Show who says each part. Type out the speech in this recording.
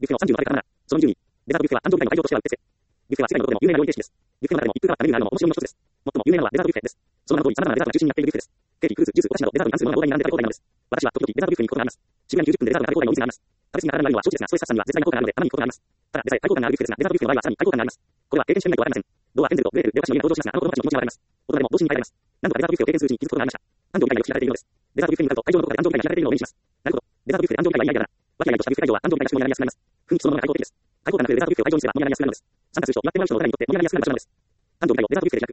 Speaker 1: ビュッフェの30の壁から7、その20に、デザートビュッフェは誕生日会の会場としてはうってつけ。ビュッフェは世界のどこでも有名な料理形式です。ビュッフェの中でも一風変わったメニューがあるのも面白みの一つです。最も有名なのはデザートビュッフェです。その名の通り、様々なデザートが中心になっているビュッフェです。ケーキ、フルーツ、ジュース、お菓子などデザートに関するものが大台に並んで食べ放題なのです。私は時々デザートビュッフェに行くことがあります。渋谷に90分でデザートが食べ放題のお店があります。食べ過ぎな体に悪いのは承知ですが、ストレス発散には絶大な効果があるので、たまに行くことがあります。ただでさえ対抗感があるビュッフェですが、デザートビュッフェの場合はさらに対抗感があります。これは経験してみないとわかりません。ドア、エンゼルとグレール、レオ菓子の家が登場しますが、あの子供たちの気持ちがわかります。大人でも童心に帰れます。何度かデザートビュッフェを経験するうちに気づくことがありました。誕生日会がよく知られているのです。デザートビュッフェに向かうと会場のどこかで誕生日会が開かれているのを目にします。なるほど。デザートビュッフェで誕生日会は意味ありだな。和気あいあいとしたビュッフェ会場は誕生日会が主語になりやすくなります。雰囲気そのものが対抗的です。対抗感のあるデザートビュッフェを会場にすれば飲みになりやすくなるのです。参加する人、やってもらう人の誰にとって飲みになりやすくなる場所なのです。誕生日会をデザートビュッフェで開く。